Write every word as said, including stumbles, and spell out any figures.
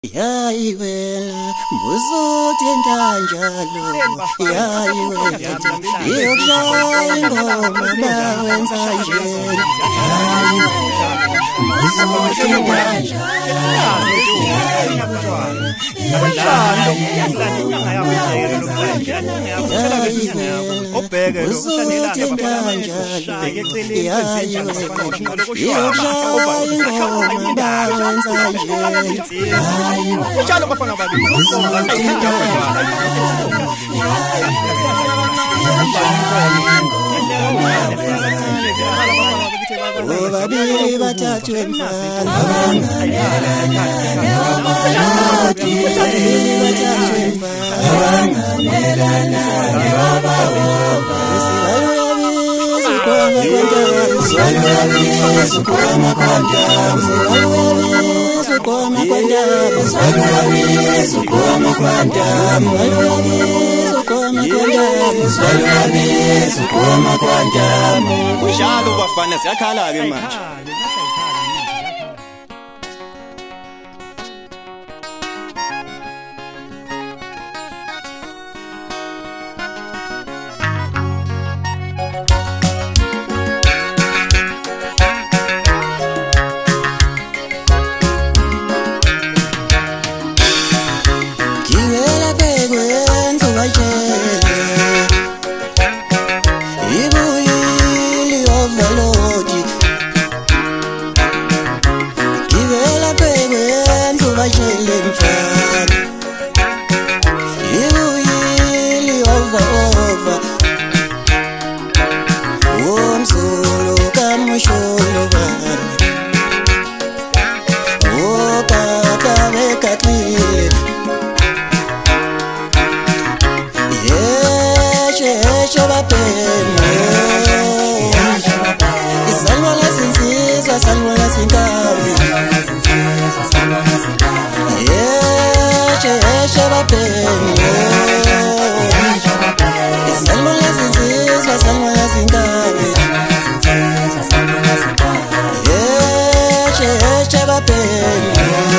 Yayiwela mbuzuthi entanjalo yayiwela iyokushaya ingoma bawenza nje mbuzuthi obheke usuthi entanjalo yayiwela iyokushaya ingoma bawenza nje Ujalo bafana babili. Obabili bathathu emfana Ujalo bafana siyakhala ke manje. Salwa la sinsizwa, salwa la sinkazi.